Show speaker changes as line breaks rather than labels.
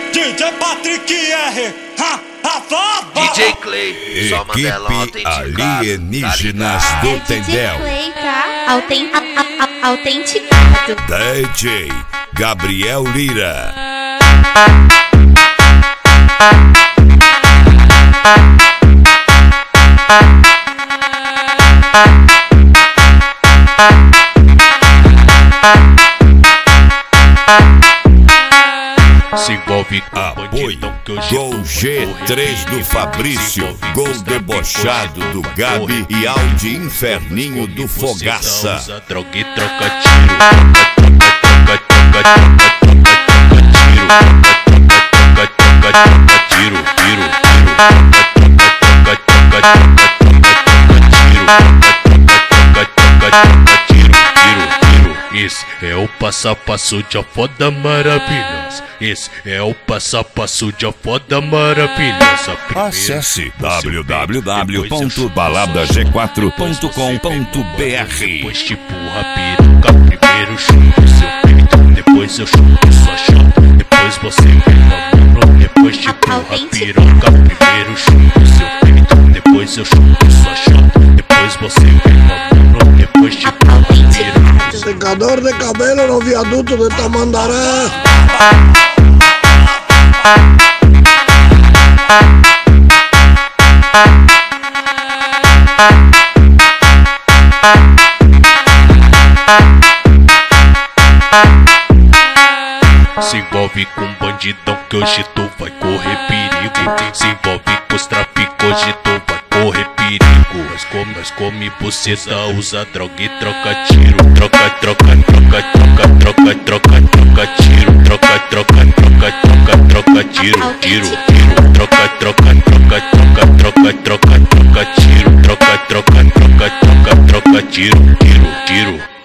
DJ Patrick R.
DJ Clay, só Mandela
Equipe Alienígenas do Tendel.
DJ Clay, tá? Autenticado.
DJ Gabriel Lira.
Se envolve com
Apoio Gol G3 do Fabrício, Gol debochado do Gabi e Audi Inferninho do Fogaça.
Usa droga e troca tiro. Esse é o passo a passo de a foda maravilhosa. Esse é o passo a passo de a foda maravilhosa.
Acesse www.baladag4.com.br.
Depois te empurra a peruca, primeiro chuto seu peito, depois eu chuto sua chata, depois você vem na mão, depois te empurra a peruca, primeiro chuto seu peito, depois eu chuto sua chata, depois você vem na mão, depois te empurra a peruca.
Secador de cabelo no viaduto de Tamandaré.
Se envolve com bandidão que hoje tu vai correr perigo. Se envolve com os traficantes, hoje tu vai correr perigo. Nós come buceta, usa droga e troca tiro. Troca tiro. Troca tiro. Troca tiro. Troca tiro.